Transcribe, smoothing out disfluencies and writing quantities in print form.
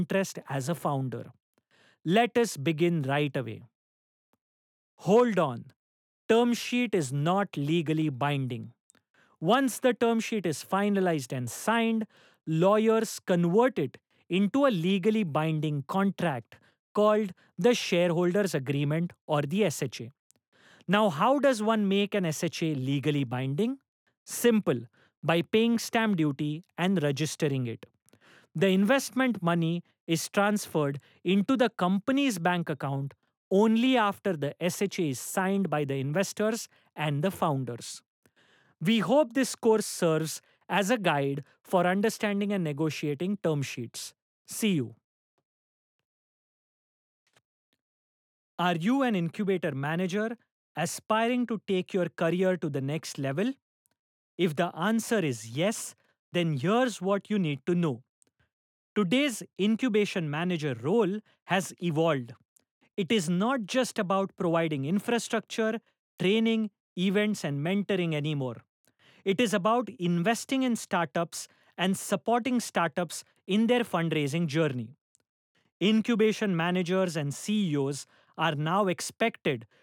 interest as a founder. Let us begin right away. Hold on. Term sheet is not legally binding. Once the term sheet is finalized and signed, lawyers convert it into a legally binding contract called the Shareholders Agreement or the SHA. Now, how does one make an SHA legally binding? Simple, by paying stamp duty and registering it. The investment money is transferred into the company's bank account only after the SHA is signed by the investors and the founders. We hope this course serves as a guide for understanding and negotiating term sheets. See you. Are you an incubator manager aspiring to take your career to the next level? If the answer is yes, then here's what you need to know. Today's incubation manager role has evolved. It is not just about providing infrastructure, training, events, and mentoring anymore. It is about investing in startups and supporting startups in their fundraising journey. Incubation managers and CEOs are now expected